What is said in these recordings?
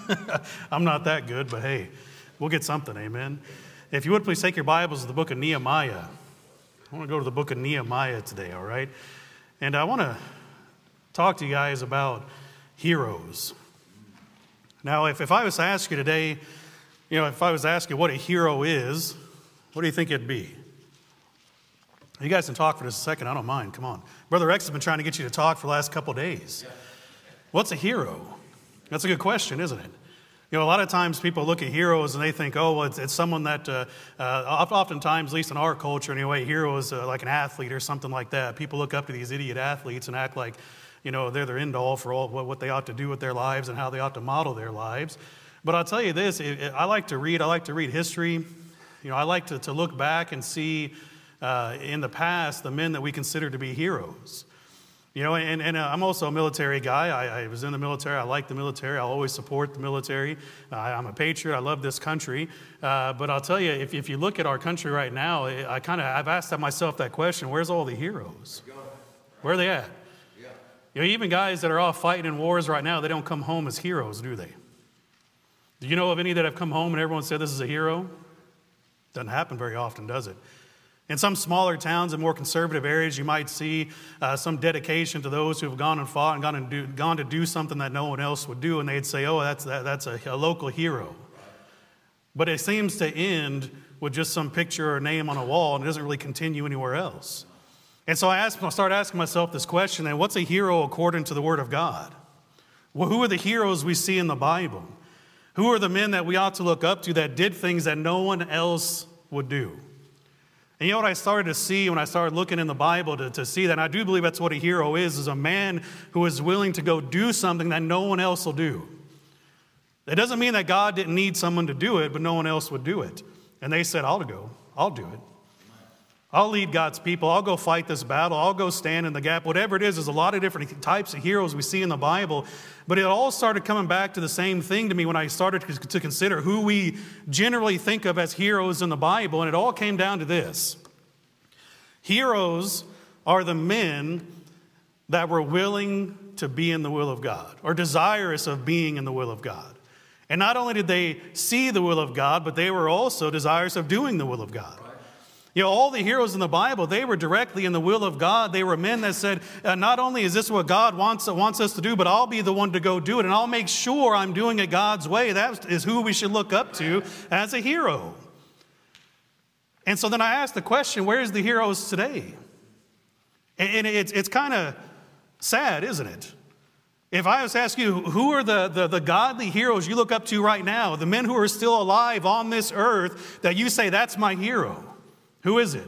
I'm not that good, but hey, we'll get something, amen. If you would please take your Bibles to the book of Nehemiah. I want to go to the book of Nehemiah today, all right? And I want to talk to you guys about heroes. Now, if I was to ask you today, if I was to ask you what a hero is, what do you think it'd be? You guys can talk for just a second. I don't mind. Come on. Brother Rex has been trying to get you to talk for the last couple of days. What's a hero? That's a good question, isn't it? A lot of times people look at heroes and they think, it's someone that, oftentimes, at least in our culture anyway, hero is like an athlete or something like that. People look up to these idiot athletes and act like, they're their end all for all what they ought to do with their lives and how they ought to model their lives. But I'll tell you this, I like to read history. I like to look back and see in the past the men that we consider to be heroes. And I'm also a military guy. I was in the military. I like the military. I'll always support the military. I'm a patriot. I love this country. But I'll tell you, if you look at our country right now, I've asked myself that question: where's all the heroes? Where are they at? Even guys that are off fighting in wars right now, they don't come home as heroes, do they? Do you know of any that have come home and everyone said this is a hero? Doesn't happen very often, does it? In some smaller towns and more conservative areas, you might see some dedication to those who have gone and fought and gone to do something that no one else would do, and they'd say, that's a local hero. But it seems to end with just some picture or name on a wall, and it doesn't really continue anywhere else. And so I started asking myself this question, and what's a hero according to the Word of God? Well, who are the heroes we see in the Bible? Who are the men that we ought to look up to that did things that no one else would do? And you know what I started to see when I started looking in the Bible to see that, and I do believe that's what a hero is a man who is willing to go do something that no one else will do. That doesn't mean that God didn't need someone to do it, but no one else would do it. And they said, I'll go. I'll do it. I'll lead God's people. I'll go fight this battle. I'll go stand in the gap. Whatever it is, there's a lot of different types of heroes we see in the Bible. But it all started coming back to the same thing to me when I started to consider who we generally think of as heroes in the Bible. And it all came down to this. Heroes are the men that were willing to be in the will of God, or desirous of being in the will of God. And not only did they see the will of God, but they were also desirous of doing the will of God. All the heroes in the Bible, they were directly in the will of God. They were men that said, not only is this what God wants us to do, but I'll be the one to go do it, and I'll make sure I'm doing it God's way. That is who we should look up to as a hero. And so then I asked the question, where's the heroes today? And it's kind of sad, isn't it? If I was to ask you, who are the godly heroes you look up to right now, the men who are still alive on this earth that you say, that's my hero? Who is it?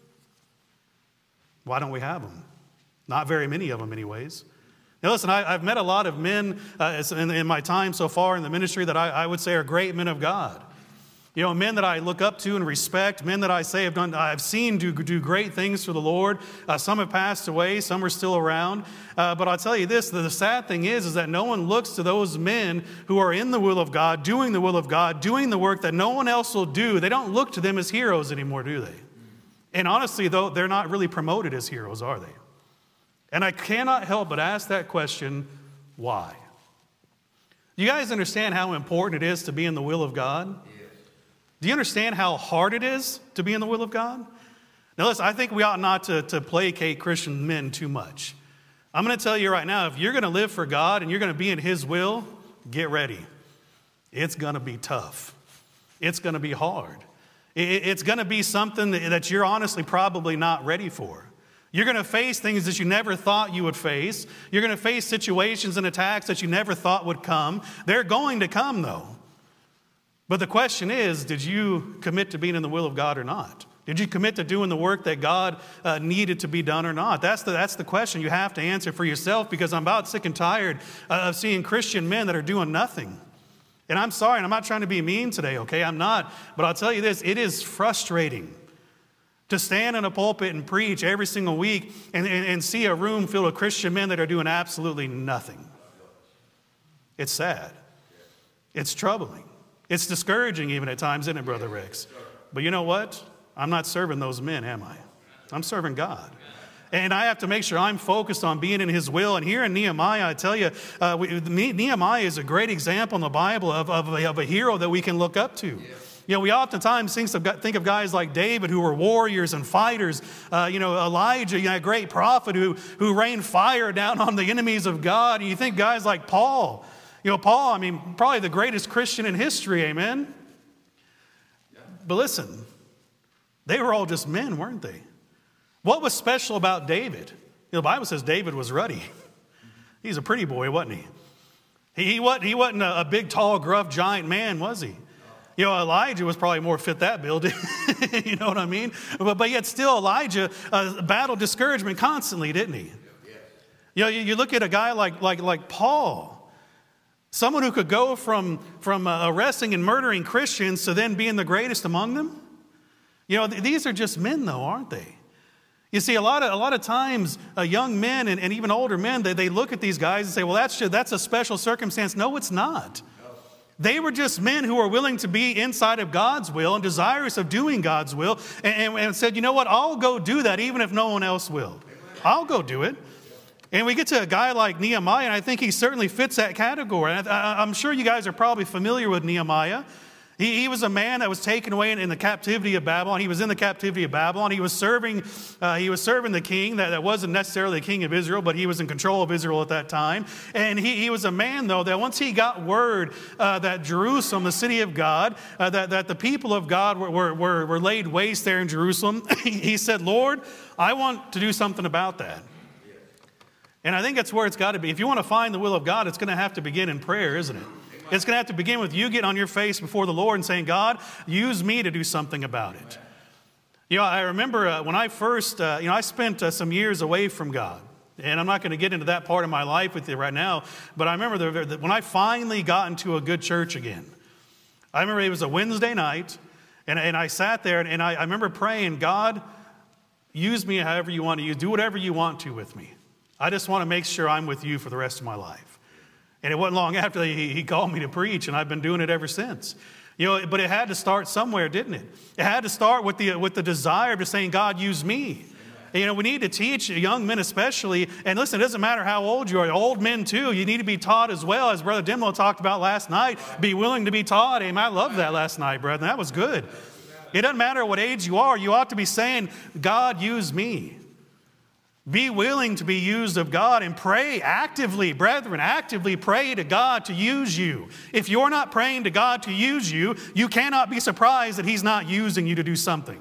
Why don't we have them? Not very many of them anyways. Now listen, I've met a lot of men in my time so far in the ministry that I would say are great men of God. Men that I look up to and respect, men that I say I've seen do great things for the Lord. Some have passed away, some are still around. But I'll tell you this, the sad thing is that no one looks to those men who are in the will of God, doing the will of God, doing the work that no one else will do. They don't look to them as heroes anymore, do they? And honestly, though, they're not really promoted as heroes, are they? And I cannot help but ask that question, why? Do you guys understand how important it is to be in the will of God? Do you understand how hard it is to be in the will of God? Now listen, I think we ought not to placate Christian men too much. I'm going to tell you right now, if you're going to live for God and you're going to be in His will, get ready. It's going to be tough. It's going to be hard. It's going to be something that you're honestly probably not ready for. You're going to face things that you never thought you would face. You're going to face situations and attacks that you never thought would come. They're going to come, though. But the question is, did you commit to being in the will of God or not? Did you commit to doing the work that God needed to be done or not? That's the question you have to answer for yourself, because I'm about sick and tired of seeing Christian men that are doing nothing. And I'm sorry, and I'm not trying to be mean today, okay? I'm not. But I'll tell you this, it is frustrating to stand in a pulpit and preach every single week and see a room filled with Christian men that are doing absolutely nothing. It's sad. It's troubling. It's discouraging even at times, isn't it, Brother Rex? But you know what? I'm not serving those men, am I? I'm serving God. And I have to make sure I'm focused on being in his will. And here in Nehemiah, I tell you, Nehemiah is a great example in the Bible of a hero that we can look up to. You know, we oftentimes think of guys like David who were warriors and fighters. Elijah, a great prophet who rained fire down on the enemies of God. And you think guys like Paul. Paul, probably the greatest Christian in history, amen? But listen, they were all just men, weren't they? What was special about David? The Bible says David was ruddy. He's a pretty boy, wasn't he? He wasn't a big, tall, gruff, giant man, was he? Elijah was probably more fit that build. You know what I mean? But yet still Elijah battled discouragement constantly, didn't he? You look at a guy like Paul, someone who could go from arresting and murdering Christians to then being the greatest among them. These are just men, though, aren't they? You see, a lot of times, young men and even older men, they look at these guys and say, well, that's a special circumstance. No, it's not. They were just men who were willing to be inside of God's will and desirous of doing God's will and said, you know what, I'll go do that even if no one else will. I'll go do it. And we get to a guy like Nehemiah, and I think he certainly fits that category. I'm sure you guys are probably familiar with Nehemiah. He was a man that was taken away in the captivity of Babylon. He was in the captivity of Babylon. He was serving the king that wasn't necessarily the king of Israel, but he was in control of Israel at that time. And he was a man, though, that once he got word that Jerusalem, the city of God, that the people of God were laid waste there in Jerusalem, he said, Lord, I want to do something about that. And I think that's where it's got to be. If you want to find the will of God, it's going to have to begin in prayer, isn't it? It's going to have to begin with you getting on your face before the Lord and saying, God, use me to do something about it. I remember when I first, I spent some years away from God. And I'm not going to get into that part of my life with you right now. But I remember when I finally got into a good church again. I remember it was a Wednesday night. And I sat there and I remember praying, God, use me however you want to use. Do whatever you want to with me. I just want to make sure I'm with you for the rest of my life. And it wasn't long after he called me to preach, and I've been doing it ever since. But it had to start somewhere, didn't it? It had to start with the desire of just saying, God, use me. And, we need to teach young men especially. And listen, it doesn't matter how old you are. Old men, too, you need to be taught as well. As Brother Dimlow talked about last night, be willing to be taught. Amen. I loved that last night, brethren. That was good. It doesn't matter what age you are. You ought to be saying, God, use me. Be willing to be used of God and pray actively, brethren, actively pray to God to use you. If you're not praying to God to use you, you cannot be surprised that He's not using you to do something.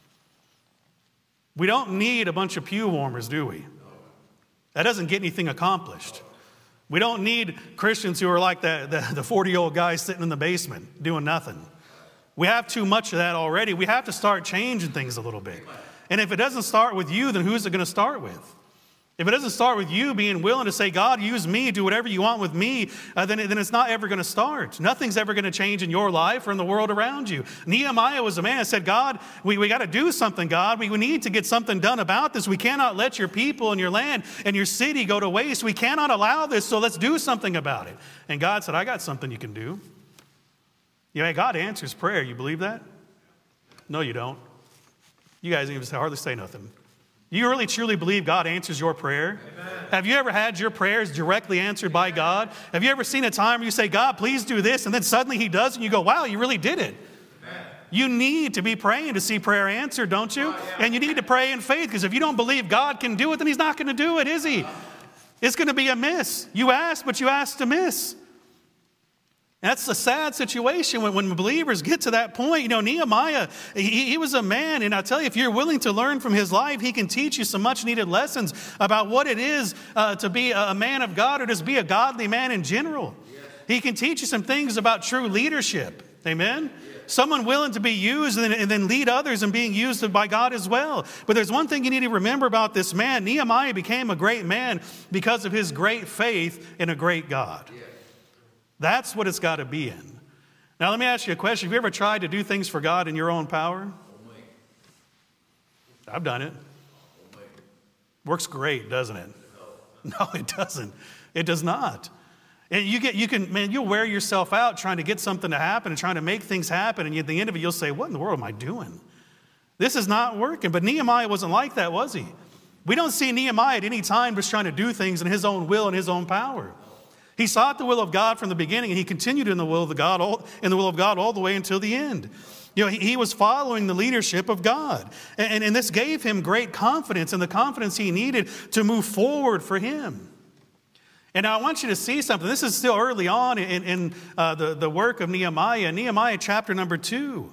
We don't need a bunch of pew warmers, do we? That doesn't get anything accomplished. We don't need Christians who are like the 40-year-old guy sitting in the basement doing nothing. We have too much of that already. We have to start changing things a little bit. And if it doesn't start with you, then who's it going to start with? If it doesn't start with you being willing to say, God, use me, do whatever you want with me, then it's not ever going to start. Nothing's ever going to change in your life or in the world around you. Nehemiah was a man that said, God, we got to do something, God. We need to get something done about this. We cannot let your people and your land and your city go to waste. We cannot allow this, so let's do something about it. And God said, I got something you can do. God answers prayer. You believe that? No, you don't. You guys even hardly say nothing. You really truly believe God answers your prayer? Amen. Have you ever had your prayers directly answered by God? Have you ever seen a time where you say, God, please do this, and then suddenly He does, and you go, wow, you really did it. Amen. You need to be praying to see prayer answered, don't you? Oh, yeah. And you need to pray in faith, because if you don't believe God can do it, then He's not going to do it, is He? It's going to be a miss. You asked, but you asked to miss. And that's a sad situation when believers get to that point. Nehemiah, he was a man, and I tell you, if you're willing to learn from his life, he can teach you some much needed lessons about what it is to be a man of God or just be a godly man in general. Yes. He can teach you some things about true leadership. Amen? Yes. Someone willing to be used and then lead others and being used by God as well. But there's one thing you need to remember about this man. Nehemiah became a great man because of his great faith in a great God. Yes. That's what it's got to be in. Now, let me ask you a question. Have you ever tried to do things for God in your own power? I've done it. Works great, doesn't it? No, it doesn't. It does not. And you'll wear yourself out trying to get something to happen and trying to make things happen. And at the end of it, you'll say, what in the world am I doing? This is not working. But Nehemiah wasn't like that, was he? We don't see Nehemiah at any time just trying to do things in his own will and his own power. He sought the will of God from the beginning, and he continued in the will of God all the way until the end. He was following the leadership of God. And this gave him great confidence and the confidence he needed to move forward for him. And now I want you to see something. This is still early on in the work of Nehemiah. Nehemiah chapter number 2.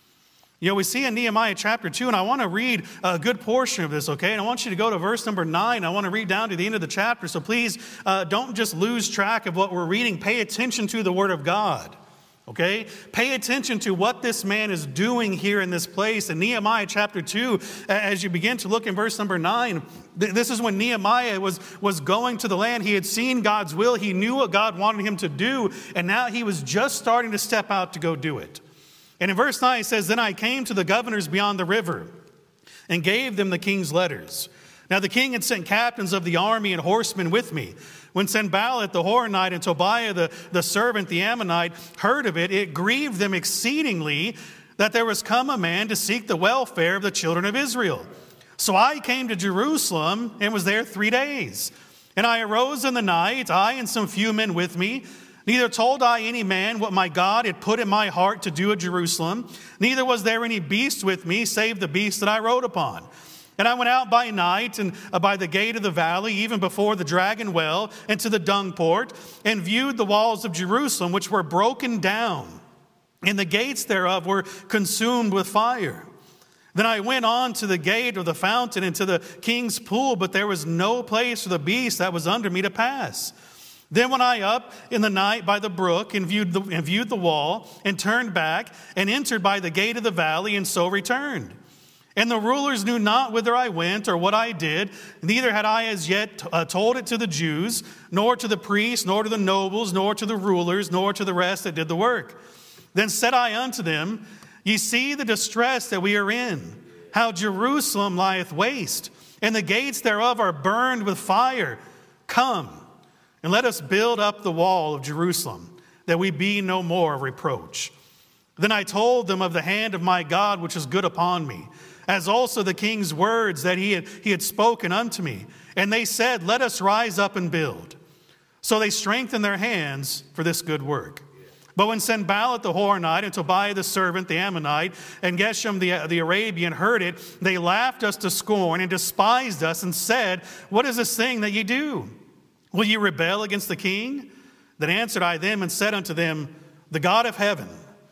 We see in Nehemiah chapter 2, and I want to read a good portion of this, okay? And I want you to go to verse number 9. I want to read down to the end of the chapter. So please don't just lose track of what we're reading. Pay attention to the Word of God, okay? Pay attention to what this man is doing here in this place. In Nehemiah chapter 2, as you begin to look in verse number 9, this is when Nehemiah was going to the land. He had seen God's will. He knew what God wanted him to do, and now he was just starting to step out to go do it. And in verse 9 it says, "Then I came to the governors beyond the river and gave them the king's letters. Now the king had sent captains of the army and horsemen with me. When Sanballat the Horonite and Tobiah the servant, the Ammonite, heard of it, it grieved them exceedingly that there was come a man to seek the welfare of the children of Israel. So I came to Jerusalem and was there 3 days. And I arose in the night, I and some few men with me. Neither told I any man what my God had put in my heart to do at Jerusalem. Neither was there any beast with me, save the beast that I rode upon. And I went out by night and by the gate of the valley, even before the dragon well, and to the dung port, and viewed the walls of Jerusalem, which were broken down, and the gates thereof were consumed with fire. Then I went on to the gate of the fountain and to the king's pool, but there was no place for the beast that was under me to pass. Then went I up in the night by the brook and viewed the wall, and turned back and entered by the gate of the valley, and so returned. And the rulers knew not whither I went or what I did, neither had I as yet told it to the Jews, nor to the priests, nor to the nobles, nor to the rulers, nor to the rest that did the work. Then said I unto them, Ye see the distress that we are in, how Jerusalem lieth waste, and the gates thereof are burned with fire. Come, and let us build up the wall of Jerusalem, that we be no more of reproach. Then I told them of the hand of my God, which is good upon me, as also the king's words that he had spoken unto me. And they said, Let us rise up and build. So they strengthened their hands for this good work. But when Sanballat the Horonite and Tobiah the servant, the Ammonite, and Geshem the Arabian heard it, they laughed us to scorn and despised us and said, What is this thing that ye do? Will ye rebel against the king? Then answered I them and said unto them, The God of heaven,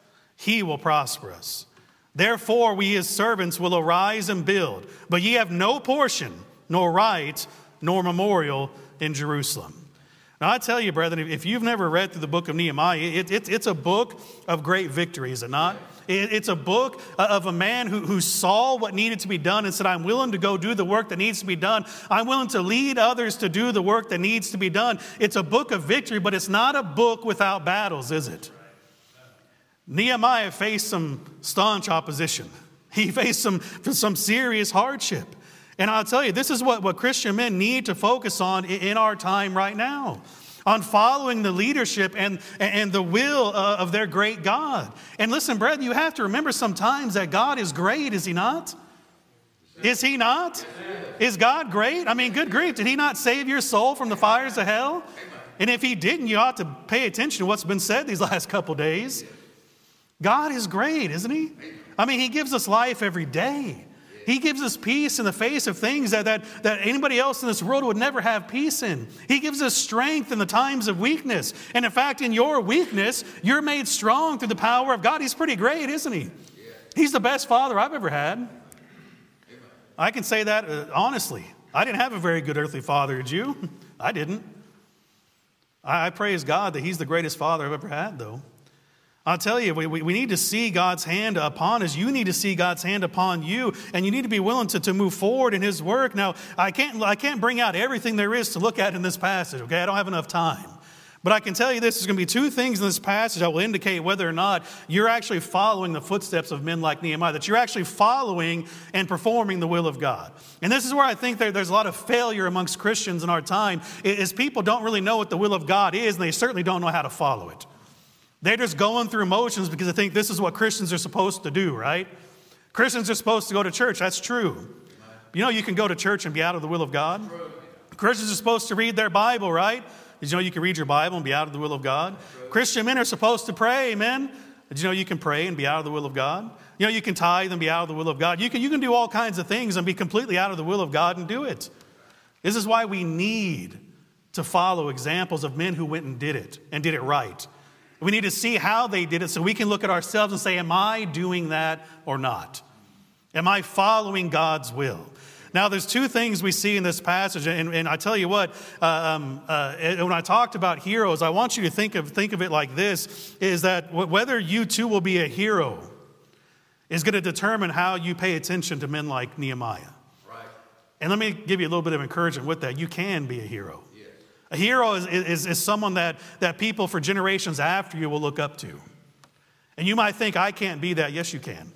he will prosper us. Therefore we his servants will arise and build. But ye have no portion, nor right, nor memorial in Jerusalem. Now I tell you, brethren, if you've never read through the book of Nehemiah, it's a book of great victory, is it not? It's a book of a man who saw what needed to be done and said, I'm willing to go do the work that needs to be done. I'm willing to lead others to do the work that needs to be done. It's a book of victory, but it's not a book without battles, is it? Nehemiah faced some staunch opposition. He faced some serious hardship. And I'll tell you, this is what Christian men need to focus on in our time right now, on following the leadership and the will of their great God. And listen, brethren, you have to remember sometimes that God is great, is he not? Is he not? Is God great? I mean, good grief, did he not save your soul from the fires of hell? And if he didn't, you ought to pay attention to what's been said these last couple days. God is great, isn't he? I mean, he gives us life every day. He gives us peace in the face of things that anybody else in this world would never have peace in. He gives us strength in the times of weakness. And in fact, in your weakness, you're made strong through the power of God. He's pretty great, isn't he? He's the best father I've ever had. I can say that honestly. I didn't have a very good earthly father, did you? I didn't. I praise God that he's the greatest father I've ever had, though. I'll tell you, we need to see God's hand upon us. You need to see God's hand upon you, and you need to be willing to move forward in his work. Now, I can't bring out everything there is to look at in this passage, okay? I don't have enough time. But I can tell you this, there's going to be two things in this passage that will indicate whether or not you're actually following the footsteps of men like Nehemiah, that you're actually following and performing the will of God. And this is where I think there's a lot of failure amongst Christians in our time, is people don't really know what the will of God is, and they certainly don't know how to follow it. They're just going through motions because they think this is what Christians are supposed to do, right? Christians are supposed to go to church. That's true. You know you can go to church and be out of the will of God? Christians are supposed to read their Bible, right? Did you know you can read your Bible and be out of the will of God? Christian men are supposed to pray, amen? Did you know you can pray and be out of the will of God? You know you can tithe and be out of the will of God. You can do all kinds of things and be completely out of the will of God and do it. This is why we need to follow examples of men who went and did it right. We need to see how they did it so we can look at ourselves and say, am I doing that or not? Am I following God's will? Now, there's two things we see in this passage, and I tell you what, when I talked about heroes, I want you to think of it like this, is that whether you too will be a hero is going to determine how you pay attention to men like Nehemiah. Right. And let me give you a little bit of encouragement with that. You can be a hero. Yes. A hero is someone that people for generations after you will look up to. And you might think, I can't be that. Yes, you can.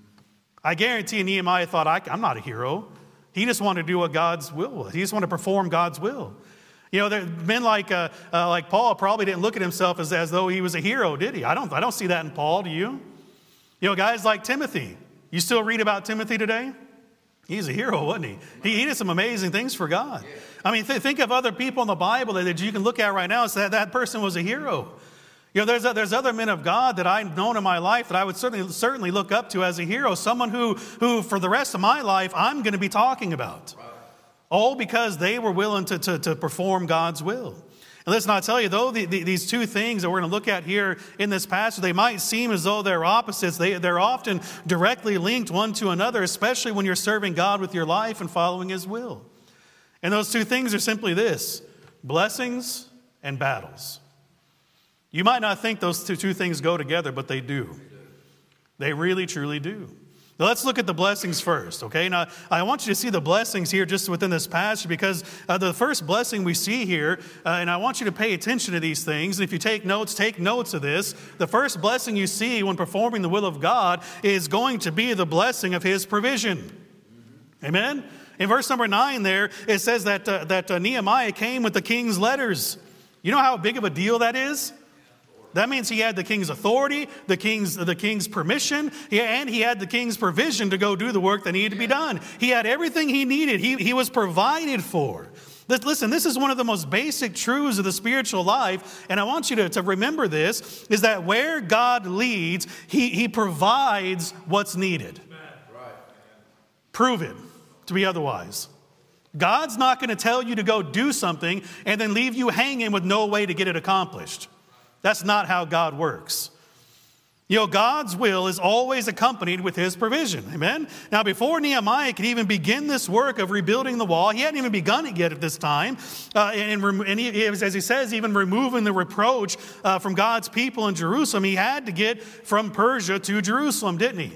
I guarantee Nehemiah thought, I'm not a hero. He just wanted to do what God's will was. He just wanted to perform God's will. You know, men like Paul probably didn't look at himself as though he was a hero, did he? I don't see that in Paul, do you? You know, guys like Timothy. You still read about Timothy today? He's a hero, wasn't he? He did some amazing things for God. I mean, think of other people in the Bible that you can look at right now and say that person was a hero. You know, there's other men of God that I've known in my life that I would certainly look up to as a hero. Someone who for the rest of my life I'm going to be talking about. All because they were willing to perform God's will. And listen, I'll tell you, though, these two things that we're going to look at here in this passage, they might seem as though they're opposites. They're often directly linked one to another, especially when you're serving God with your life and following His will. And those two things are simply this: blessings and battles. You might not think those two things go together, but they do. They really, truly do. Now let's look at the blessings first, okay? Now, I want you to see the blessings here just within this passage because the first blessing we see here, and I want you to pay attention to these things. And if you take notes of this. The first blessing you see when performing the will of God is going to be the blessing of His provision. Amen? In verse number 9 there, it says that Nehemiah came with the king's letters. You know how big of a deal that is? That means he had the king's authority, the king's permission, and he had the king's provision to go do the work that needed to be done. He had everything he needed. He was provided for. Listen, this is one of the most basic truths of the spiritual life, and I want you to remember this, is that where God leads, He provides what's needed. Right. Prove it to be otherwise. God's not going to tell you to go do something and then leave you hanging with no way to get it accomplished. That's not how God works. You know, God's will is always accompanied with His provision. Amen? Now, before Nehemiah could even begin this work of rebuilding the wall, he hadn't even begun it yet at this time. And he was, as he says, even removing the reproach from God's people in Jerusalem. He had to get from Persia to Jerusalem, didn't he?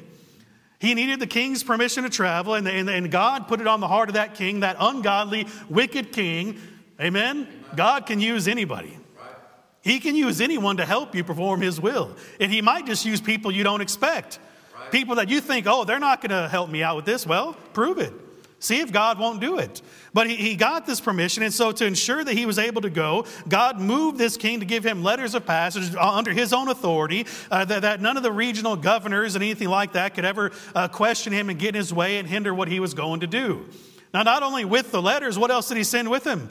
He needed the king's permission to travel, and God put it on the heart of that king, that ungodly, wicked king. Amen? God can use anybody. He can use anyone to help you perform His will. And He might just use people you don't expect. Right. People that you think, oh, they're not going to help me out with this. Well, prove it. See if God won't do it. But he got this permission, and so to ensure that he was able to go, God moved this king to give him letters of passage under his own authority, that none of the regional governors and anything like that could ever question him and get in his way and hinder what he was going to do. Now, not only with the letters, what else did He send with him?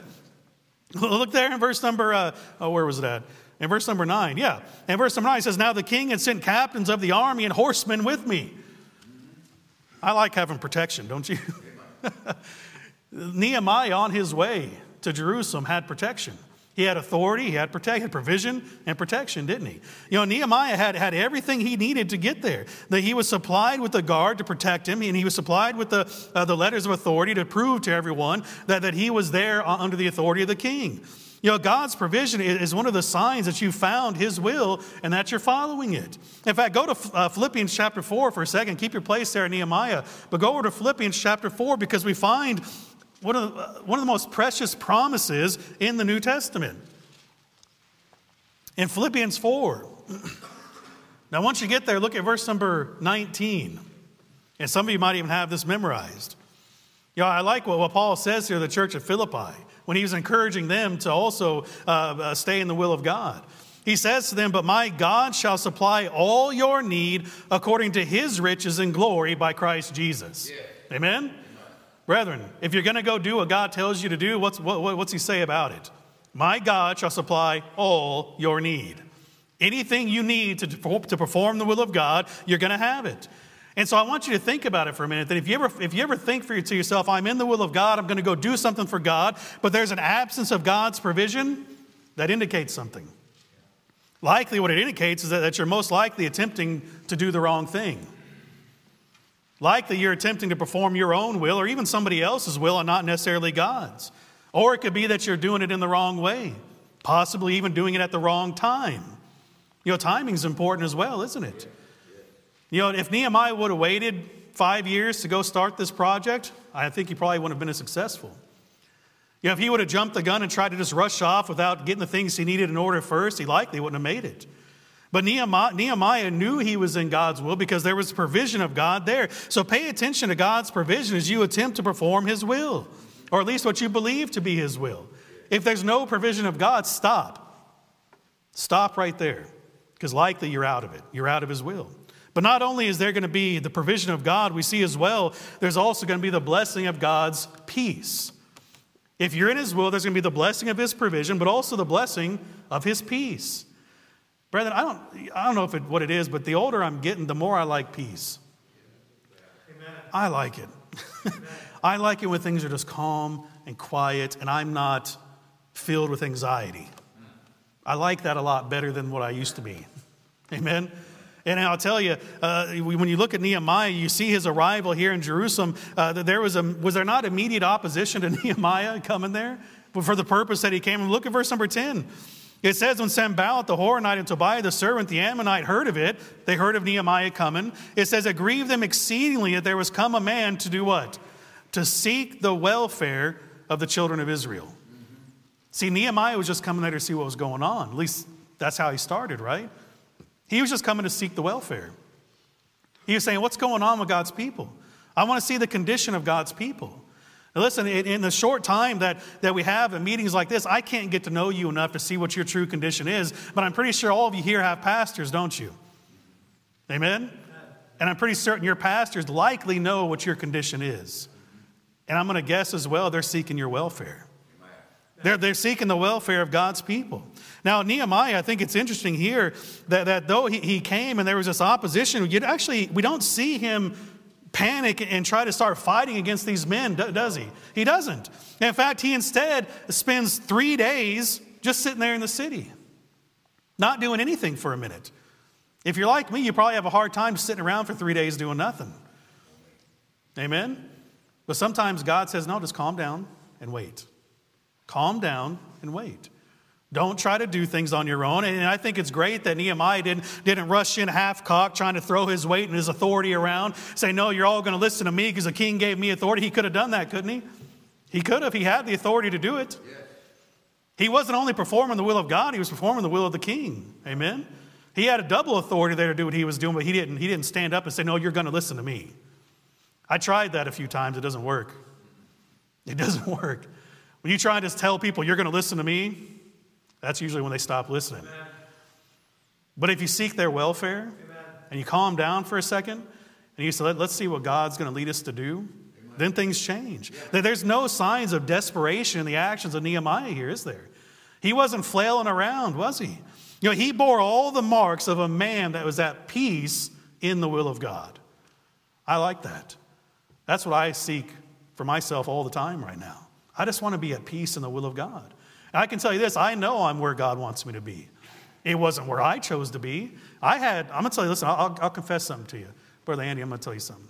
Look there in verse number, where was it at? In verse number 9, yeah. In verse number 9, it says, now the king had sent captains of the army and horsemen with me. I like having protection, don't you? Nehemiah on his way to Jerusalem had protection. He had authority, he had provision and protection, didn't he? You know, Nehemiah had everything he needed to get there. That he was supplied with a guard to protect him, and he was supplied with the letters of authority to prove to everyone that he was there under the authority of the king. You know, God's provision is one of the signs that you found His will and that you're following it. In fact, go to Philippians chapter 4 for a second. Keep your place there in Nehemiah. But go over to Philippians chapter 4 because we find one of the most precious promises in the New Testament. In Philippians 4. Now, once you get there, look at verse number 19. And some of you might even have this memorized. You know, I like what Paul says here to the church at Philippi when he was encouraging them to also stay in the will of God. He says to them, but my God shall supply all your need according to His riches and glory by Christ Jesus. Yeah. Amen? Brethren, if you're going to go do what God tells you to do, what's he say about it? My God shall supply all your need. Anything you need to perform the will of God, you're going to have it. And so I want you to think about it for a minute, that if you ever think to yourself, I'm in the will of God, I'm going to go do something for God, but there's an absence of God's provision, that indicates something. Likely what it indicates is that you're most likely attempting to do the wrong thing. Likely you're attempting to perform your own will or even somebody else's will and not necessarily God's. Or it could be that you're doing it in the wrong way, possibly even doing it at the wrong time. Timing's important as well, isn't it? If Nehemiah would have waited 5 years to go start this project, I think he probably wouldn't have been as successful. If he would have jumped the gun and tried to just rush off without getting the things he needed in order first, he likely wouldn't have made it. But Nehemiah knew he was in God's will because there was provision of God there. So pay attention to God's provision as you attempt to perform his will, or at least what you believe to be his will. If there's no provision of God, stop. Stop right there, because likely you're out of it. You're out of his will. But not only is there going to be the provision of God, we see as well, there's also going to be the blessing of God's peace. If you're in his will, there's going to be the blessing of his provision, but also the blessing of his peace. Brethren, I don't know what it is, but the older I'm getting, the more I like peace. Amen. I like it. I like it when things are just calm and quiet, and I'm not filled with anxiety. I like that a lot better than what I used to be. Amen. And I'll tell you, when you look at Nehemiah, you see his arrival here in Jerusalem. Was there not immediate opposition to Nehemiah coming there? But for the purpose that he came. And look at verse number 10. It says, when Sanballat the Horonite and Tobiah the servant, the Ammonite, heard of it, they heard of Nehemiah coming. It says, it grieved them exceedingly that there was come a man to do what? To seek the welfare of the children of Israel. See, Nehemiah was just coming there to see what was going on. At least that's how he started, right? He was just coming to seek the welfare. He was saying, what's going on with God's people? I want to see the condition of God's people. Now listen, in the short time that we have in meetings like this, I can't get to know you enough to see what your true condition is, but I'm pretty sure all of you here have pastors, don't you? Amen? And I'm pretty certain your pastors likely know what your condition is. And I'm going to guess as well, they're seeking your welfare. They're seeking the welfare of God's people. Now, Nehemiah, I think it's interesting here that though he came and there was this opposition, we don't see him panic and try to start fighting against these men, does he? He doesn't. In fact, he instead spends 3 days just sitting there in the city, not doing anything for a minute. If you're like me, you probably have a hard time sitting around for 3 days doing nothing. Amen? But sometimes God says, no, just calm down and wait. Calm down and wait. Don't try to do things on your own. And I think it's great that Nehemiah didn't rush in half-cocked trying to throw his weight and his authority around, say, no, you're all going to listen to me because the king gave me authority. He could have done that, couldn't he? He could have. He had the authority to do it. Yes. He wasn't only performing the will of God, he was performing the will of the king. Amen? He had a double authority there to do what he was doing, but he didn't stand up and say, no, you're going to listen to me. I tried that a few times. It doesn't work. It doesn't work. When you try to just tell people you're going to listen to me, that's usually when they stop listening. Amen. But if you seek their welfare, amen, and you calm down for a second, and you say, let's see what God's going to lead us to do, amen, then things change. Yeah. There's no signs of desperation in the actions of Nehemiah here, is there? He wasn't flailing around, was he? He bore all the marks of a man that was at peace in the will of God. I like that. That's what I seek for myself all the time right now. I just want to be at peace in the will of God. And I can tell you this, I know I'm where God wants me to be. It wasn't where I chose to be. I'm going to tell you, listen, I'll confess something to you. Brother Andy, I'm going to tell you something.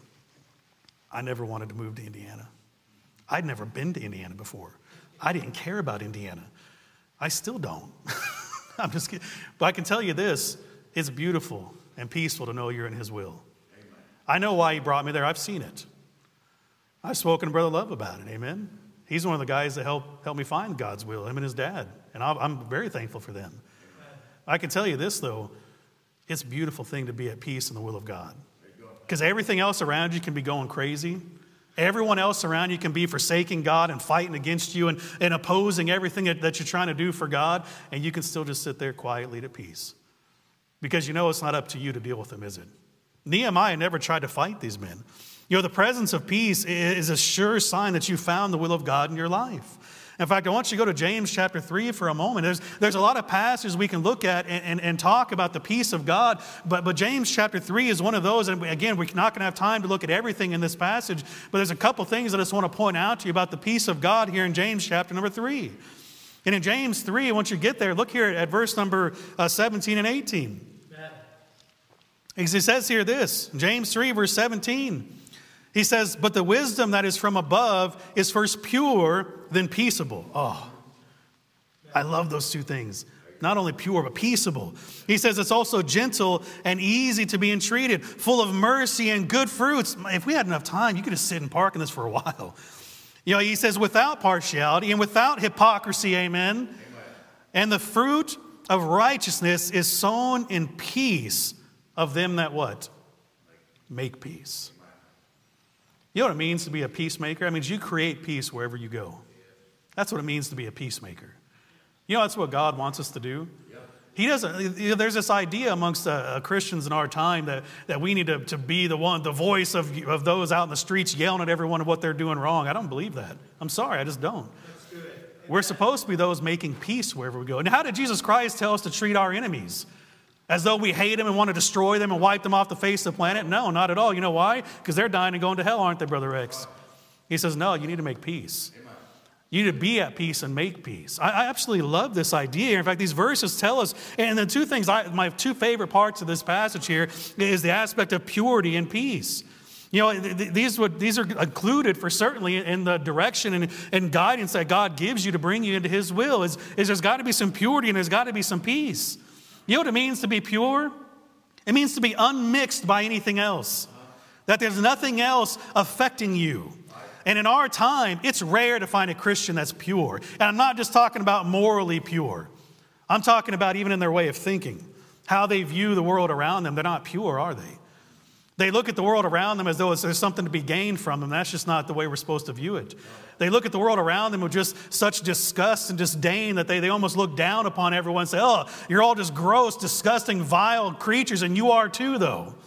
I never wanted to move to Indiana. I'd never been to Indiana before. I didn't care about Indiana. I still don't. I'm just kidding. But I can tell you this, it's beautiful and peaceful to know you're in his will. Amen. I know why he brought me there. I've seen it. I've spoken to Brother Love about it. Amen. He's one of the guys that helped me find God's will, him and his dad. And I'm very thankful for them. Amen. I can tell you this, though. It's a beautiful thing to be at peace in the will of God. Because everything else around you can be going crazy. Everyone else around you can be forsaking God and fighting against you and opposing everything that you're trying to do for God. And you can still just sit there quietly at peace. Because you know it's not up to you to deal with them, is it? Nehemiah never tried to fight these men. The presence of peace is a sure sign that you found the will of God in your life. In fact, I want you to go to James chapter 3 for a moment. There's a lot of passages we can look at and talk about the peace of God, but James chapter 3 is one of those, and again, we're not going to have time to look at everything in this passage, but there's a couple things I just want to point out to you about the peace of God here in James chapter number 3. And in James 3, once you get there, look here at verse number 17 and 18. He says here this, James 3 verse 17. He says, but the wisdom that is from above is first pure, then peaceable. Oh, I love those two things. Not only pure, but peaceable. He says it's also gentle and easy to be entreated, full of mercy and good fruits. If we had enough time, you could just sit and park in this for a while. He says without partiality and without hypocrisy, amen. And the fruit of righteousness is sown in peace of them that what? Make peace. You know what it means to be a peacemaker? It means you create peace wherever you go. That's what it means to be a peacemaker. That's what God wants us to do. He doesn't. There's this idea amongst Christians in our time that we need to be the voice of those out in the streets yelling at everyone of what they're doing wrong. I don't believe that. I'm sorry, I just don't. We're supposed to be those making peace wherever we go. And how did Jesus Christ tell us to treat our enemies? As though we hate them and want to destroy them and wipe them off the face of the planet? No, not at all. You know why? Because they're dying and going to hell, aren't they, Brother X? He says, no, you need to make peace. You need to be at peace and make peace. I absolutely love this idea. In fact, these verses tell us, and the two things, my two favorite parts of this passage here is the aspect of purity and peace. These are included for certainly in the direction and guidance that God gives you to bring you into His will. Is there's got to be some purity and there's got to be some peace. You know what it means to be pure? It means to be unmixed by anything else. That there's nothing else affecting you. And in our time, it's rare to find a Christian that's pure. And I'm not just talking about morally pure. I'm talking about even in their way of thinking. How they view the world around them. They're not pure, are they? They look at the world around them as though there's something to be gained from them. That's just not the way we're supposed to view it. They look at the world around them with just such disgust and disdain that they almost look down upon everyone and say, oh, you're all just gross, disgusting, vile creatures, and you are too, though.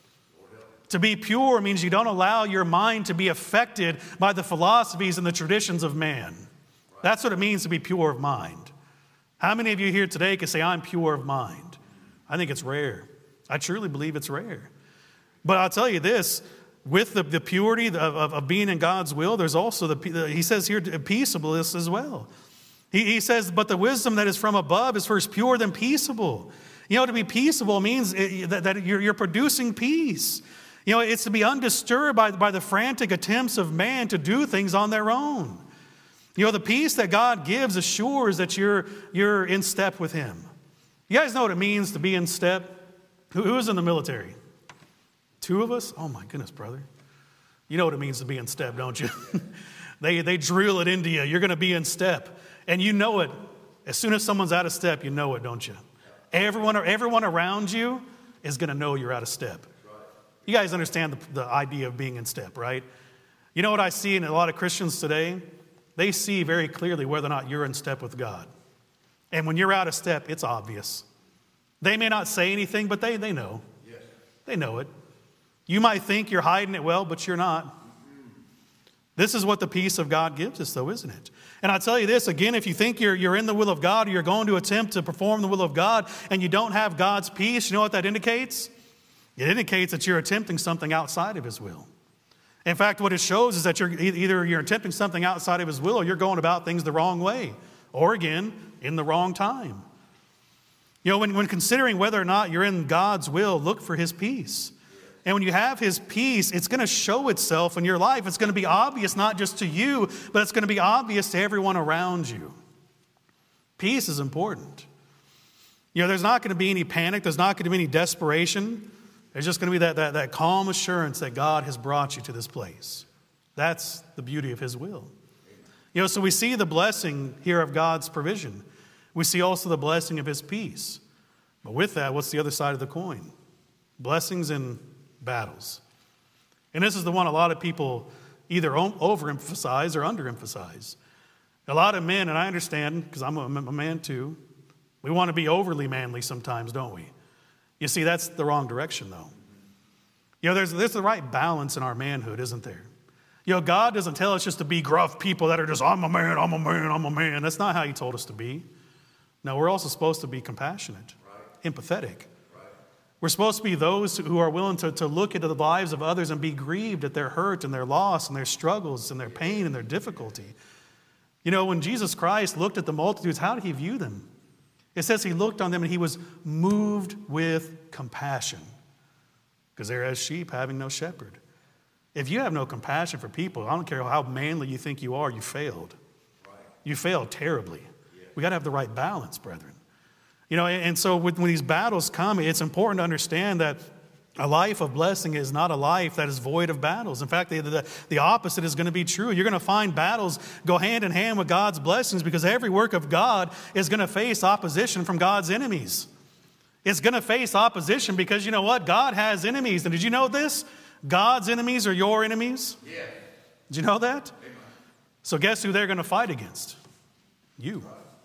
To be pure means you don't allow your mind to be affected by the philosophies and the traditions of man. That's what it means to be pure of mind. How many of you here today can say, I'm pure of mind? I think it's rare. I truly believe it's rare. But I'll tell you this, with the purity of being in God's will, there's also, he says here, peaceableness as well. He says, but the wisdom that is from above is first pure, then peaceable. To be peaceable means that you're producing peace. It's to be undisturbed by the frantic attempts of man to do things on their own. The peace that God gives assures that you're in step with Him. You guys know what it means to be in step? Who's in the military? 2 of us? Oh my goodness, brother. You know what it means to be in step, don't you? They drill it into you. You're going to be in step. And you know it. As soon as someone's out of step, you know it, don't you? Everyone around you is going to know you're out of step. You guys understand the idea of being in step, right? You know what I see in a lot of Christians today? They see very clearly whether or not you're in step with God. And when you're out of step, it's obvious. They may not say anything, but they know. Yes. They know it. You might think you're hiding it well, but you're not. This is what the peace of God gives us, though, isn't it? And I'll tell you this, again, if you think you're in the will of God or you're going to attempt to perform the will of God and you don't have God's peace, you know what that indicates? It indicates that you're attempting something outside of His will. In fact, what it shows is that either you're attempting something outside of His will or you're going about things the wrong way. Or again, in the wrong time. When considering whether or not you're in God's will, look for His peace. And when you have His peace, it's going to show itself in your life. It's going to be obvious not just to you, but it's going to be obvious to everyone around you. Peace is important. There's not going to be any panic. There's not going to be any desperation. There's just going to be that calm assurance that God has brought you to this place. That's the beauty of His will. So we see the blessing here of God's provision. We see also the blessing of His peace. But with that, what's the other side of the coin? Blessings and battles. And this is the one a lot of people either overemphasize or underemphasize. A lot of men, and I understand because I'm a man too, we want to be overly manly sometimes, don't we? You see, that's the wrong direction though. There's the right balance in our manhood, isn't there? God doesn't tell us just to be gruff people that are just, I'm a man, I'm a man, I'm a man. That's not how he told us to be. No, we're also supposed to be compassionate, empathetic. We're supposed to be those who are willing to look into the lives of others and be grieved at their hurt and their loss and their struggles and their pain and their difficulty. When Jesus Christ looked at the multitudes, how did he view them? It says he looked on them and he was moved with compassion because they're as sheep having no shepherd. If you have no compassion for people, I don't care how manly you think you are, you failed. You failed terribly. We got to have the right balance, brethren. And so when these battles come, it's important to understand that a life of blessing is not a life that is void of battles. In fact, the opposite is going to be true. You're going to find battles go hand in hand with God's blessings because every work of God is going to face opposition from God's enemies. It's going to face opposition because you know what? God has enemies. And did you know this? God's enemies are your enemies. Yeah. Did you know that? Amen. So guess who they're going to fight against? You.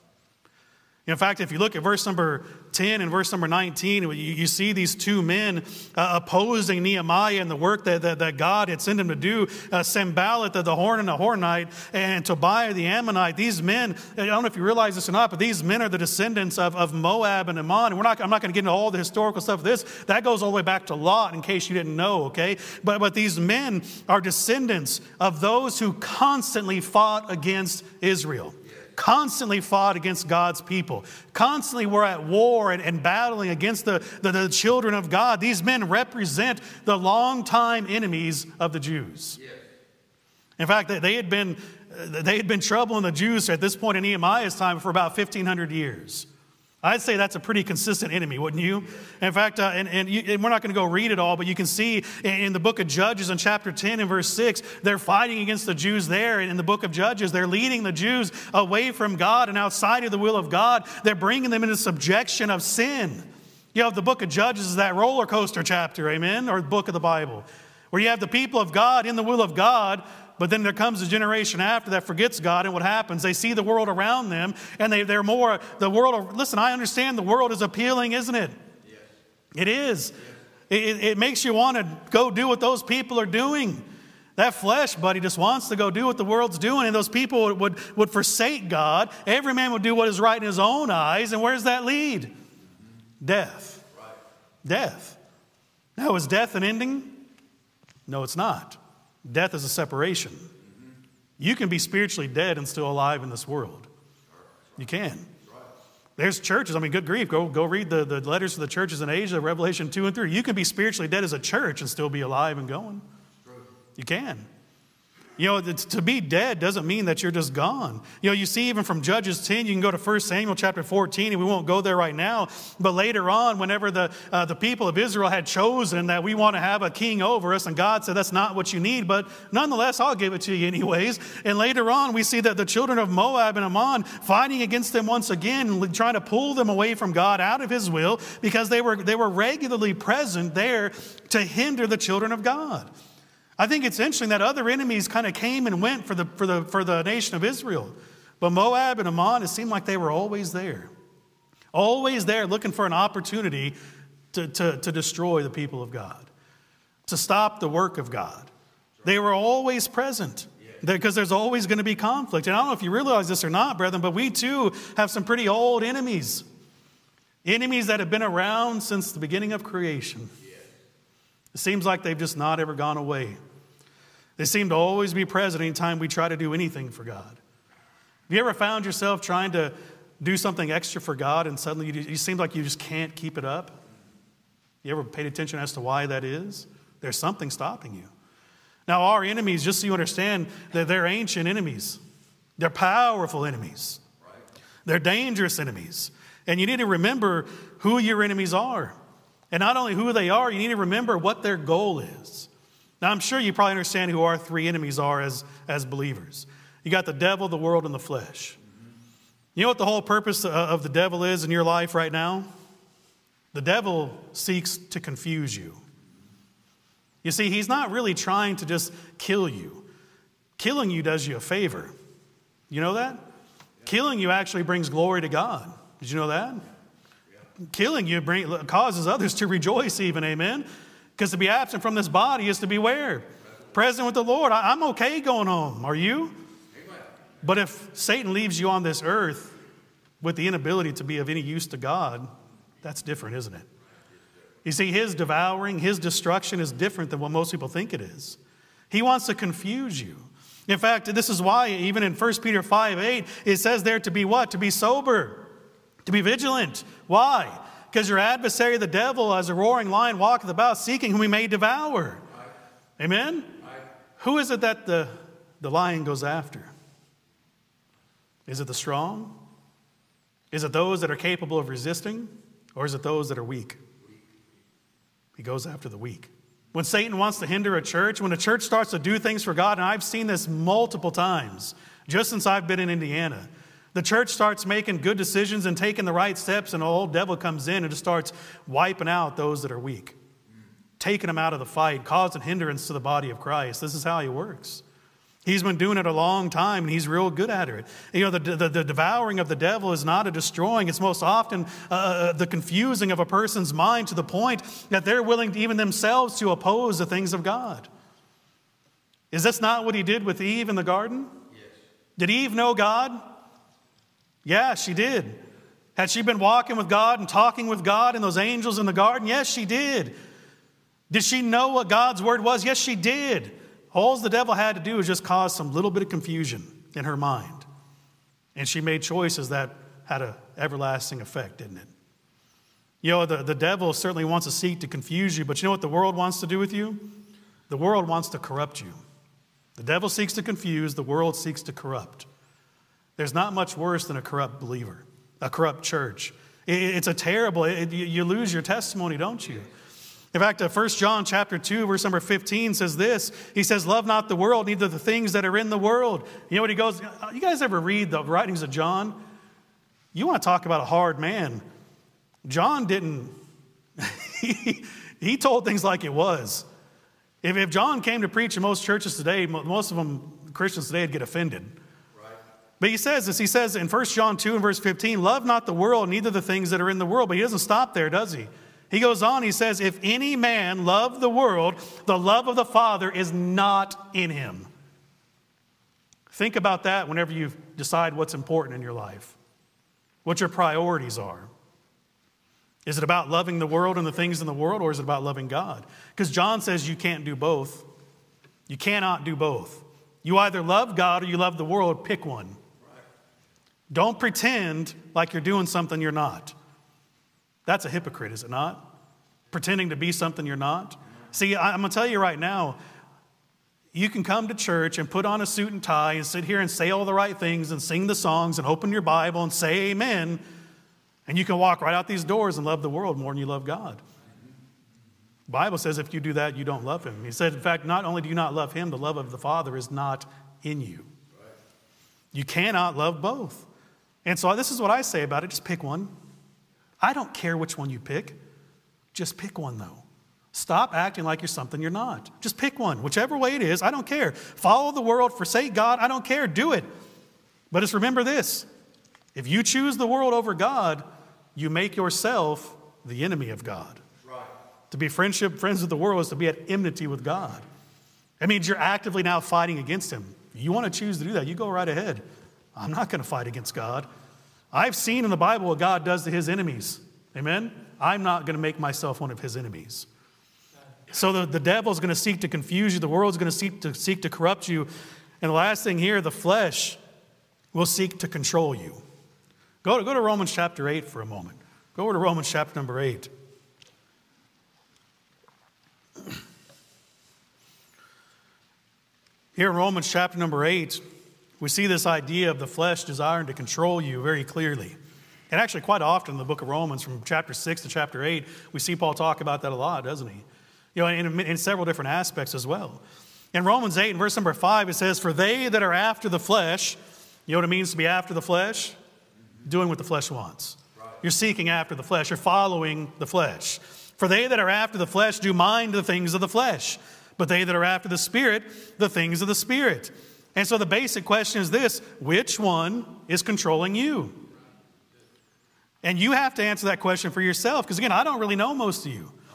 In fact, if you look at verse number 10 and verse number 19, you see these two men opposing Nehemiah and the work that God had sent him to do. Sanballat, the Horonite, and Tobiah, the Ammonite. These men, I don't know if you realize this or not, but these men are the descendants of Moab and Ammon. And I'm not going to get into all the historical stuff of this. That goes all the way back to Lot, in case you didn't know, okay? But these men are descendants of those who constantly fought against Israel. Constantly fought against God's people. Constantly were at war and battling against the children of God. These men represent the longtime enemies of the Jews. Yes. In fact, they had been troubling the Jews at this point in Nehemiah's time for about 1,500 years. I'd say that's a pretty consistent enemy, wouldn't you? In fact, and we're not going to go read it all, but you can see in the book of Judges in chapter 10 and verse 6, they're fighting against the Jews there. And in the book of Judges, they're leading the Jews away from God and outside of the will of God. They're bringing them into subjection of sin. The book of Judges is that roller coaster chapter, amen, or the book of the Bible, where you have the people of God in the will of God. But then there comes a generation after that forgets God, and what happens? They see the world around them, and they're more, the world, listen, I understand the world is appealing, isn't it? Yes. It is. Yes. It makes you want to go do what those people are doing. That flesh, buddy, just wants to go do what the world's doing, and those people would forsake God. Every man would do what is right in his own eyes, and where does that lead? Mm-hmm. Death. Right. Death. Now, is death an ending? No, it's not. Death is a separation. You can be spiritually dead and still alive in this world. You can. There's churches, good grief, go read the letters to the churches in Asia, Revelation 2 and 3. You can be spiritually dead as a church and still be alive and going. You can. To be dead doesn't mean that you're just gone. You see even from Judges 10, you can go to 1 Samuel chapter 14, and we won't go there right now. But later on, whenever the people of Israel had chosen that we want to have a king over us, and God said, that's not what you need, but nonetheless, I'll give it to you anyways. And later on, we see that the children of Moab and Ammon fighting against them once again, trying to pull them away from God out of his will, because they were regularly present there to hinder the children of God. I think it's interesting that other enemies kind of came and went for the nation of Israel. But Moab and Ammon, it seemed like they were always there. Always there looking for an opportunity to destroy the people of God. To stop the work of God. They were always present. Because there's always going to be conflict. And I don't know if you realize this or not, brethren, but we too have some pretty old enemies. Enemies that have been around since the beginning of creation. It seems like they've just not ever gone away. They seem to always be present anytime we try to do anything for God. Have you ever found yourself trying to do something extra for God and suddenly you seem like you just can't keep it up? You ever paid attention as to why that is? There's something stopping you. Now, our enemies, just so you understand, that they're ancient enemies. They're powerful enemies. They're dangerous enemies. And you need to remember who your enemies are. And not only who they are, you need to remember what their goal is. Now, I'm sure you probably understand who our three enemies are as believers. You got the devil, the world, and the flesh. You know what the whole purpose of the devil is in your life right now? The devil seeks to confuse you. You see, he's not really trying to just kill you. Killing you does you a favor. You know that? Killing you actually brings glory to God. Did you know that? Killing you causes others to rejoice even, amen? Because to be absent from this body is to be where? Present with the Lord. I'm okay going home. Are you? But if Satan leaves you on this earth with the inability to be of any use to God, that's different, isn't it? You see, his devouring, his destruction is different than what most people think it is. He wants to confuse you. In fact, this is why even in 1 Peter 5:8, it says there to be what? To be sober, to be vigilant. Why? Because your adversary, the devil, as a roaring lion, walketh about, seeking whom he may devour. Amen? Who is it that the lion goes after? Is it the strong? Is it those that are capable of resisting? Or is it those that are weak? He goes after the weak. When Satan wants to hinder a church, when a church starts to do things for God, and I've seen this multiple times, just since I've been in Indiana, the church starts making good decisions and taking the right steps, and the old devil comes in and just starts wiping out those that are weak, taking them out of the fight, causing hindrance to the body of Christ. This is how he works. He's been doing it a long time, and he's real good at it. You know, the devouring of the devil is not a destroying. It's most often the confusing of a person's mind to the point that they're willing to even themselves to oppose the things of God. Is this not what he did with Eve in the garden? Yes. Did Eve know God? Yeah, she did. Had she been walking with God and talking with God and those angels in the garden? Yes, she did. Did she know what God's word was? Yes, she did. All the devil had to do was just cause some little bit of confusion in her mind. And she made choices that had an everlasting effect, didn't it? You know, the devil certainly wants to seek to confuse you, but you know what the world wants to do with you? The world wants to corrupt you. The devil seeks to confuse, the world seeks to corrupt. There's not much worse than a corrupt believer, a corrupt church. It's a terrible, you lose your testimony, don't you? In fact, 1 John chapter 2, verse number 15 says this. He says, love not the world, neither the things that are in the world. You know what he goes, you guys ever read the writings of John? You want to talk about a hard man. John didn't, he told things like it was. If John came to preach in most churches today, most of them, Christians today, would get offended. Right. But he says this, he says in 1 John 2 and verse 15, love not the world, neither the things that are in the world. But he doesn't stop there, does he? He goes on, he says, if any man love the world, the love of the Father is not in him. Think about that whenever you decide what's important in your life, what your priorities are. Is it about loving the world and the things in the world, or is it about loving God? Because John says you can't do both. You cannot do both. You either love God or you love the world. Pick one. Don't pretend like you're doing something you're not. That's a hypocrite, is it not? Pretending to be something you're not. See, I'm going to tell you right now, you can come to church and put on a suit and tie and sit here and say all the right things and sing the songs and open your Bible and say amen, and you can walk right out these doors and love the world more than you love God. The Bible says if you do that, you don't love him. He said, in fact, not only do you not love him, the love of the Father is not in you. You cannot love both. And so this is what I say about it. Just pick one. I don't care which one you pick. Just pick one, though. Stop acting like you're something you're not. Just pick one. Whichever way it is, I don't care. Follow the world, forsake God, I don't care. Do it. But just remember this. If you choose the world over God, you make yourself the enemy of God. Right. To be friends with the world is to be at enmity with God. That means you're actively now fighting against him. If you want to choose to do that, you go right ahead. I'm not going to fight against God. I've seen in the Bible what God does to his enemies. Amen? I'm not going to make myself one of his enemies. So the devil's going to seek to confuse you. The world's going to seek to corrupt you. And the last thing here, the flesh will seek to control you. Go to Romans chapter 8 for a moment. Go over to Romans chapter number 8. Here in Romans chapter number 8, we see this idea of the flesh desiring to control you very clearly. And actually quite often in the book of Romans, from chapter 6 to chapter 8, we see Paul talk about that a lot, doesn't he? You know, in several different aspects as well. In Romans 8, in verse number 5, it says, for they that are after the flesh, you know what it means to be after the flesh? Doing what the flesh wants. Right. You're seeking after the flesh. You're following the flesh. For they that are after the flesh do mind the things of the flesh, but they that are after the Spirit, the things of the Spirit. And so the basic question is this: which one is controlling you? And you have to answer that question for yourself, because again, I don't really know most of you.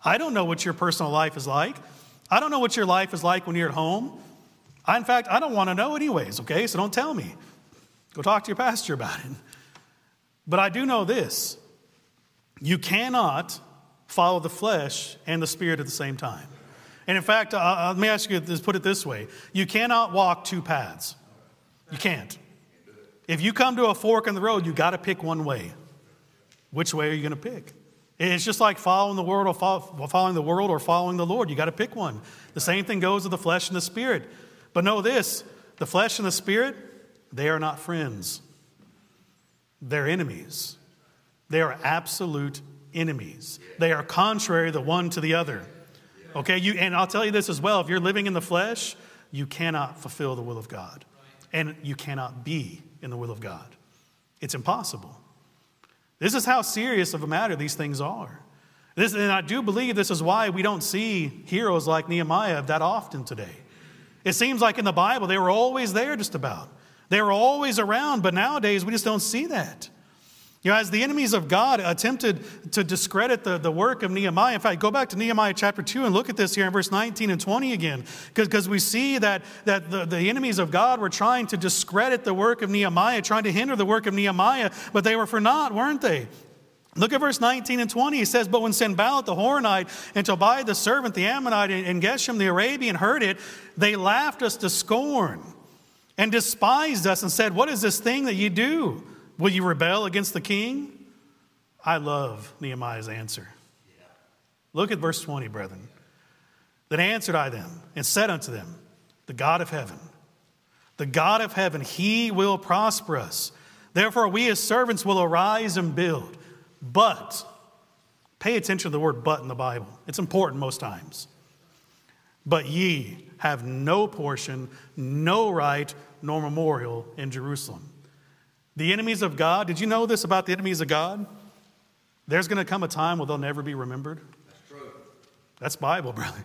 I don't know what your personal life is like. I don't know what your life is like when you're at home. In fact, I don't want to know anyways, okay? So don't tell me. Go talk to your pastor about it. But I do know this. You cannot follow the flesh and the Spirit at the same time. And in fact, let me ask you this, put it this way. You cannot walk two paths. You can't. If you come to a fork in the road, you got to pick one way. Which way are you going to pick? It's just like following the world or following the Lord. You got to pick one. The same thing goes with the flesh and the Spirit. But know this, the flesh and the Spirit, they are not friends. They're enemies. They are absolute enemies. They are contrary the one to the other. Okay, and I'll tell you this as well. If you're living in the flesh, you cannot fulfill the will of God. And you cannot be in the will of God. It's impossible. This is how serious of a matter these things are. And I do believe this is why we don't see heroes like Nehemiah that often today. It seems like in the Bible they were always there just about. They were always around, but nowadays we just don't see that. You know, as the enemies of God attempted to discredit the work of Nehemiah. In fact, go back to Nehemiah chapter 2 and look at this here in verse 19 and 20 again. Because we see that the enemies of God were trying to discredit the work of Nehemiah, trying to hinder the work of Nehemiah, but they were for naught, weren't they? Look at verse 19 and 20. He says, but when Sanballat the Horonite and Tobiah the servant, the Ammonite, and Geshem the Arabian heard it, they laughed us to scorn and despised us and said, what is this thing that you do? Will you rebel against the king? I love Nehemiah's answer. Look at verse 20, brethren. Then answered I them and said unto them, the God of heaven, he will prosper us. Therefore we as servants will arise and build. But, pay attention to the word but in the Bible. It's important most times. But ye have no portion, no right, nor memorial in Jerusalem. The enemies of God, did you know this about the enemies of God? There's going to come a time where they'll never be remembered. That's true. That's Bible, brother.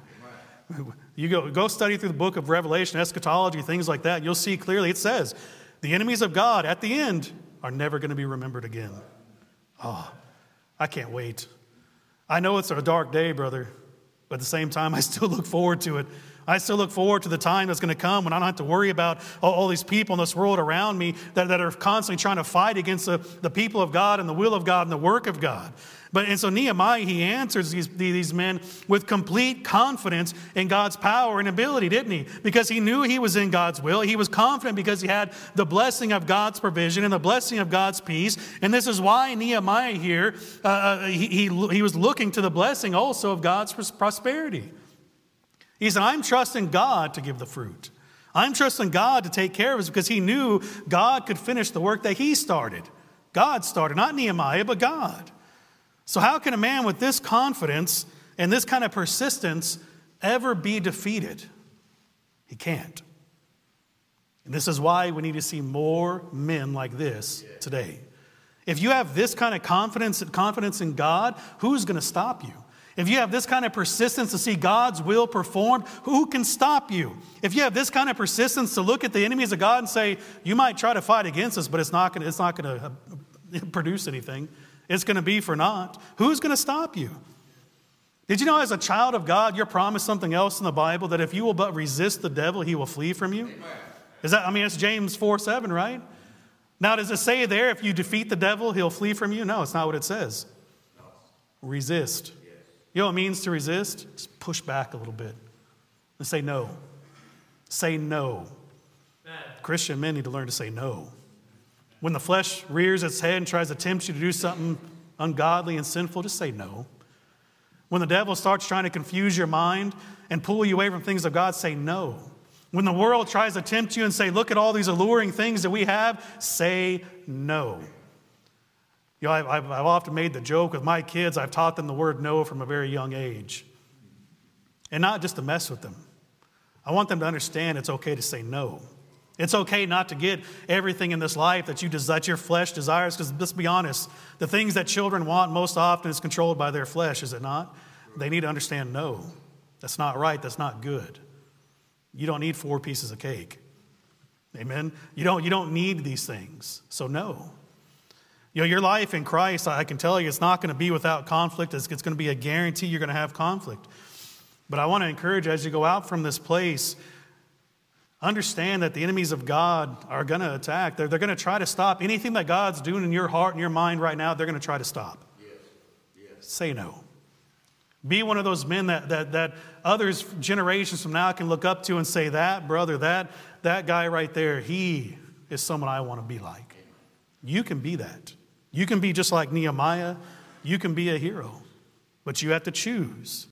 You go study through the book of Revelation, eschatology, things like that. You'll see clearly it says, the enemies of God at the end are never going to be remembered again. Oh, I can't wait. I know it's a dark day, brother, but at the same time, I still look forward to it. I still look forward to the time that's going to come when I don't have to worry about all these people in this world around me that are constantly trying to fight against the people of God and the will of God and the work of God. And so Nehemiah, he answers these men with complete confidence in God's power and ability, didn't he? Because he knew he was in God's will. He was confident because he had the blessing of God's provision and the blessing of God's peace. And this is why Nehemiah here, he was looking to the blessing also of God's prosperity. He said, I'm trusting God to give the fruit. I'm trusting God to take care of us because he knew God could finish the work that he started. God started, not Nehemiah, but God. So how can a man with this confidence and this kind of persistence ever be defeated? He can't. And this is why we need to see more men like this today. If you have this kind of confidence in God, who's going to stop you? If you have this kind of persistence to see God's will performed, who can stop you? If you have this kind of persistence to look at the enemies of God and say, you might try to fight against us, but it's not going to produce anything. It's going to be for naught. Who's going to stop you? Did you know as a child of God, you're promised something else in the Bible, that if you will but resist the devil, he will flee from you? It's James 4:7, right? Now, does it say there, if you defeat the devil, he'll flee from you? No, it's not what it says. Resist. You know what it means to resist? Just push back a little bit and say no. Say no. Christian men need to learn to say no. When the flesh rears its head and tries to tempt you to do something ungodly and sinful, just say no. When the devil starts trying to confuse your mind and pull you away from things of God, say no. When the world tries to tempt you and say, look at all these alluring things that we have, say no. You know, I've often made the joke with my kids, I've taught them the word no from a very young age. And not just to mess with them. I want them to understand it's okay to say no. It's okay not to get everything in this life that your flesh desires, because let's be honest, the things that children want most often is controlled by their flesh, is it not? They need to understand no. That's not right. That's not good. You don't need 4 pieces of cake. Amen? You don't need these things. So no. Your life in Christ, I can tell you, it's not going to be without conflict. It's going to be a guarantee you're going to have conflict. But I want to encourage you, as you go out from this place, understand that the enemies of God are going to attack. They're going to try to stop anything that God's doing in your heart and your mind right now. They're going to try to stop. Yes. Say no. Be one of those men that others, generations from now, can look up to and say, that brother, that guy right there, he is someone I want to be like. You can be that. You can be just like Nehemiah. You can be a hero. But you have to choose.